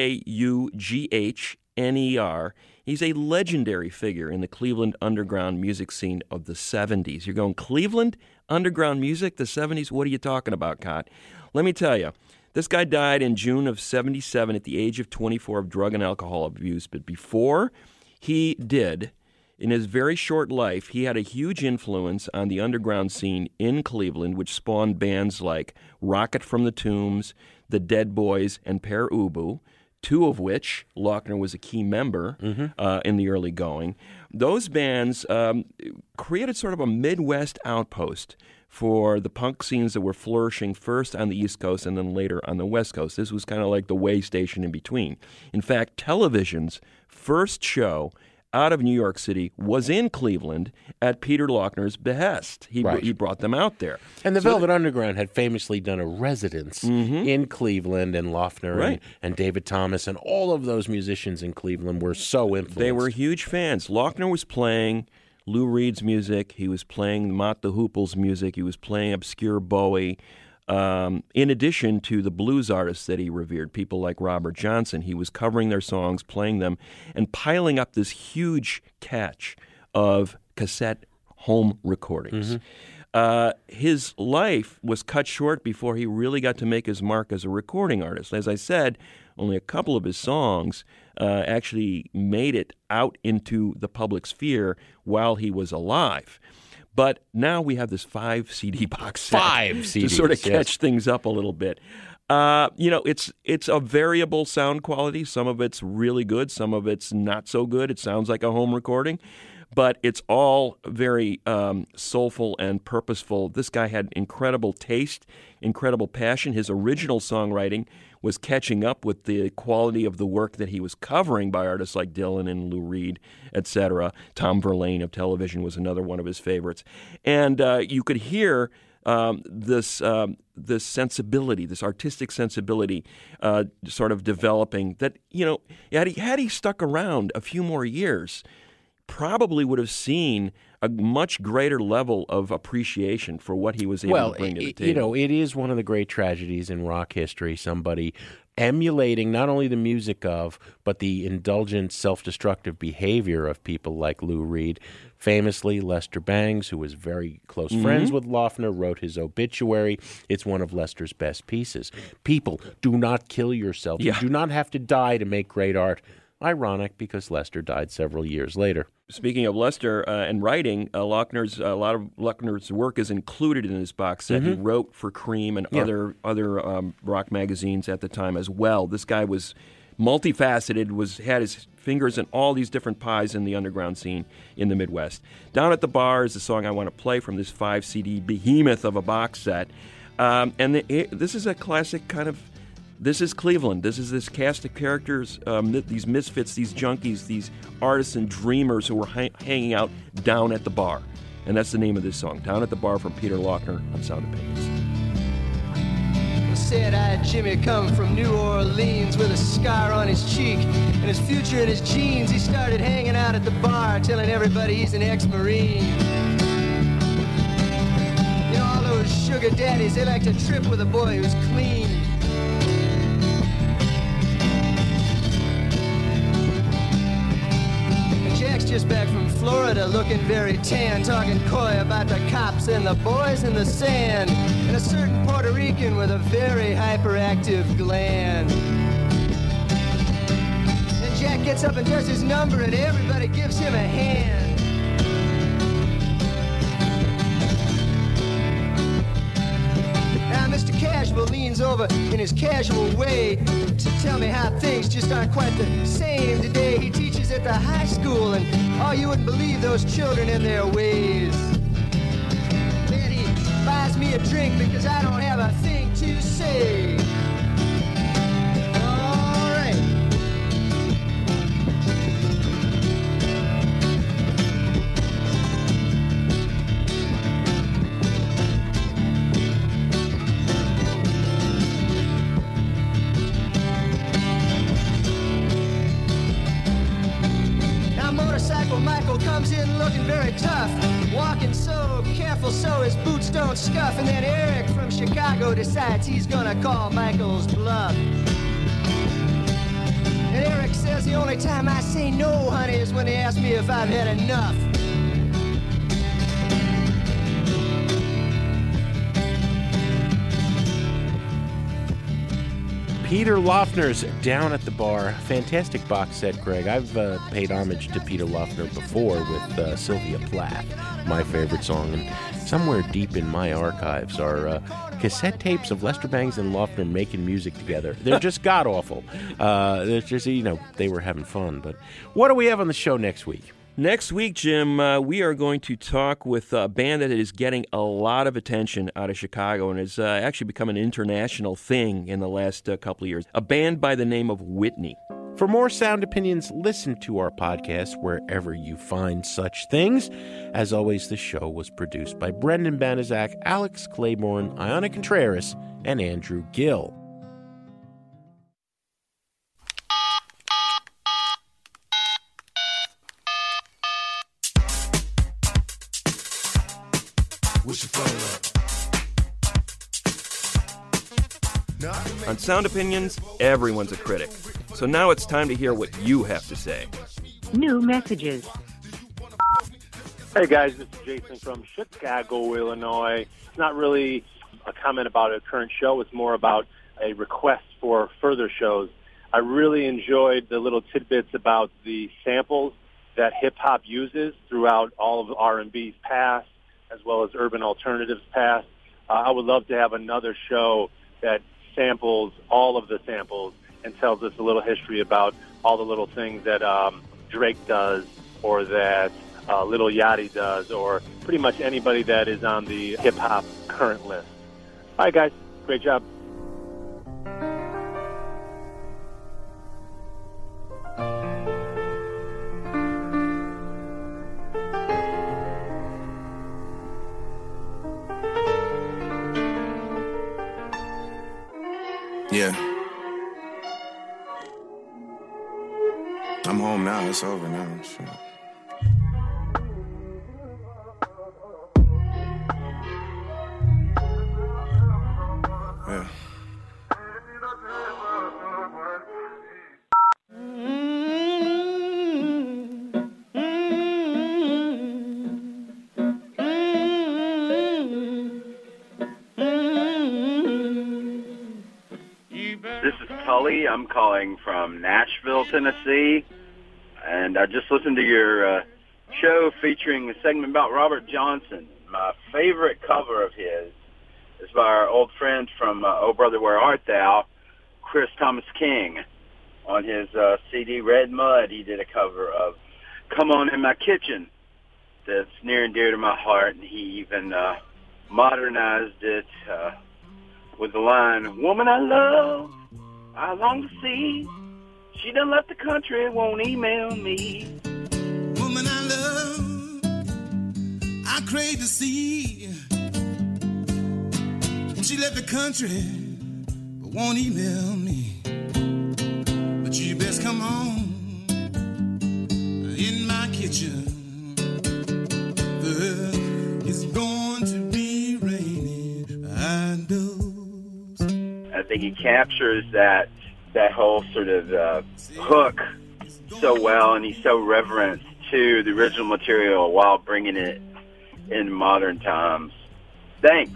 Laugher. He's a legendary figure in the Cleveland underground music scene of the 70s. You're going, Cleveland underground music, the 70s? What are you talking about, Cott? Let me tell you, this guy died in June of 77 at the age of 24 of drug and alcohol abuse. But before he did, in his very short life, he had a huge influence on the underground scene in Cleveland, which spawned bands like Rocket from the Tombs, the Dead Boys, and Pere Ubu, two of which Lochner was a key member in the early going. Those bands created sort of a Midwest outpost for the punk scenes that were flourishing first on the East Coast and then later on the West Coast. This was kind of like the way station in between. In fact, television's first show out of New York City was in Cleveland at Peter Lochner's behest. He brought them out there. And the Velvet Underground had famously done a residence in Cleveland, and Lochner and David Thomas and all of those musicians in Cleveland were so influenced. They were huge fans. Lochner was playing Lou Reed's music. He was playing Mott the Hoople's music. He was playing obscure Bowie. In addition to the blues artists that he revered, people like Robert Johnson, he was covering their songs, playing them, and piling up this huge catch of cassette home recordings. His life was cut short before he really got to make his mark as a recording artist. As I said, only a couple of his songs actually made it out into the public sphere while he was alive. But now we have this 5 CD box set 5 CDs, to sort of catch things up a little bit. It's a variable sound quality. Some of it's really good. Some of it's not so good. It sounds like a home recording. But it's all very soulful and purposeful. This guy had incredible taste, incredible passion. His original songwriting was catching up with the quality of the work that he was covering by artists like Dylan and Lou Reed, etc. Tom Verlaine of television was another one of his favorites. And you could hear this sensibility, this artistic sensibility sort of developing that, had he stuck around a few more years, probably would have seen a much greater level of appreciation for what he was able to bring to the table. It is one of the great tragedies in rock history, somebody emulating not only the music of, but the indulgent, self-destructive behavior of people like Lou Reed. Famously, Lester Bangs, who was very close friends with Lochner, wrote his obituary. It's one of Lester's best pieces. People, do not kill yourself. You do not have to die to make great art. Ironic, because Lester died several years later. Speaking of Lester and writing, a lot of Lochner's work is included in this box set. He wrote for Cream and other rock magazines at the time as well. This guy was multifaceted, had his fingers in all these different pies in the underground scene in the Midwest. Down at the Bar is the song I want to play from this 5 CD behemoth of a box set. This is a classic kind of. This is Cleveland. This is this cast of characters, these misfits, these junkies, these artists and dreamers who were hanging out down at the bar. And that's the name of this song, Down at the Bar, from Peter Lochner on Sound of Pagans. Sad-eyed Jimmy come from New Orleans with a scar on his cheek and his future in his jeans. He started hanging out at the bar, telling everybody he's an ex-Marine. All those sugar daddies, they like to trip with a boy who's clean. Jack's just back from Florida, looking very tan, talking coy about the cops and the boys in the sand, and a certain Puerto Rican with a very hyperactive gland. And Jack gets up and does his number, and everybody gives him a hand. Now Mr. Casual leans over in his casual way to tell me how things just aren't quite the same today. He teaches at the high school, and you wouldn't believe those children in their ways. Then he buys me a drink because I don't have a thing to say. All right. comes in looking very tough, walking so careful so his boots don't scuff. And then Eric from Chicago decides he's gonna call Michael's bluff. And Eric says the only time I say no, honey, is when they ask me if I've had enough. Peter Lofner's Down at the Bar. Fantastic box set, Greg. I've paid homage to Peter Lofner before with Sylvia Plath, my favorite song. And somewhere deep in my archives are cassette tapes of Lester Bangs and Lofner making music together. They're just god-awful. There's just, they were having fun. But what do we have on the show next week? Next week, Jim, we are going to talk with a band that is getting a lot of attention out of Chicago and has actually become an international thing in the last couple of years. A band by the name of Whitney. For more Sound Opinions, listen to our podcast wherever you find such things. As always, the show was produced by Brendan Banaszak, Alex Claiborne, Iona Contreras, and Andrew Gill. On Sound Opinions, everyone's a critic. So now it's time to hear what you have to say. New messages. Hey guys, this is Jason from Chicago, Illinois. It's not really a comment about a current show. It's more about a request for further shows. I really enjoyed the little tidbits about the samples that hip-hop uses throughout all of R&B's past, as well as urban alternatives past. I would love to have another show that samples all of the samples and tells us a little history about all the little things that Drake does or that Lil Yachty does or pretty much anybody that is on the hip-hop current list. All right, guys. Great job. Yeah. I'm home now. It's over now. Sure. Yeah. This is Tully. I'm calling from Nashville, Tennessee, and I just listened to your show featuring a segment about Robert Johnson. My favorite cover of his is by our old friend from Oh Brother, Where Art Thou, Chris Thomas King. On his CD Red Mud, he did a cover of Come On In My Kitchen that's near and dear to my heart, and he even modernized it with the line, Woman I love, I long to see. She done left the country, won't email me. Woman I love, I crave to see. She left the country, but won't email me. But you best come home in my kitchen. It's going to be raining, I know. I think he captures that whole sort of hook so well, and he's so reverent to the original material while bringing it in modern times. Thanks.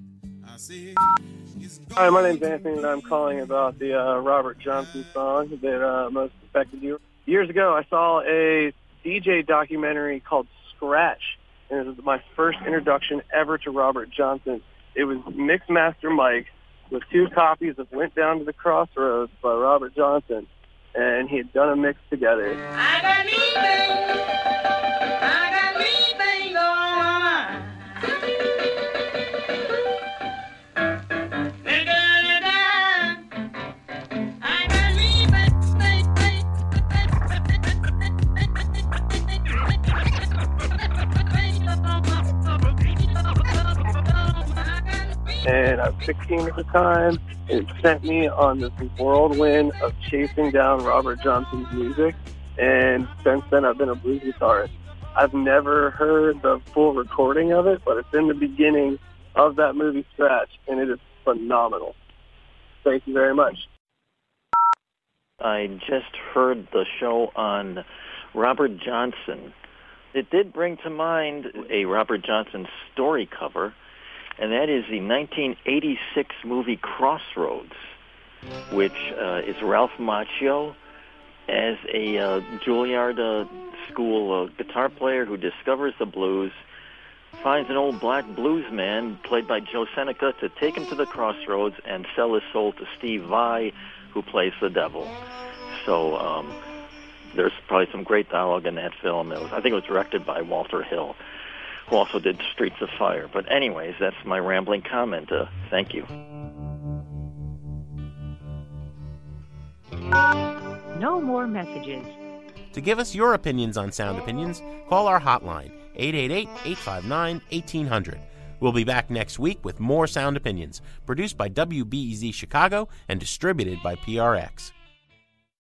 Hi, my name's Anthony, and I'm calling about the Robert Johnson song that most affected you. Years ago, I saw a DJ documentary called Scratch, and it was my first introduction ever to Robert Johnson. It was Mixmaster Mike with 2 copies of Went Down to the Crossroads by Robert Johnson, and he had done a mix together. I got me things on my mind. And I was 16 at the time, and it sent me on this whirlwind of chasing down Robert Johnson's music, and since then I've been a blues guitarist. I've never heard the full recording of it, but it's in the beginning of that movie Scratch, and it is phenomenal. Thank you very much. I just heard the show on Robert Johnson. It did bring to mind a Robert Johnson story cover, and that is the 1986 movie Crossroads, which is Ralph Macchio as a Juilliard school guitar player who discovers the blues, finds an old black blues man played by Joe Seneca to take him to the crossroads and sell his soul to Steve Vai, who plays the devil. So there's probably some great dialogue in that film. I think it was directed by Walter Hill, who also did Streets of Fire. But anyways, that's my rambling comment. Thank you. No more messages. To give us your opinions on Sound Opinions, call our hotline, 888-859-1800. We'll be back next week with more Sound Opinions, produced by WBEZ Chicago and distributed by PRX.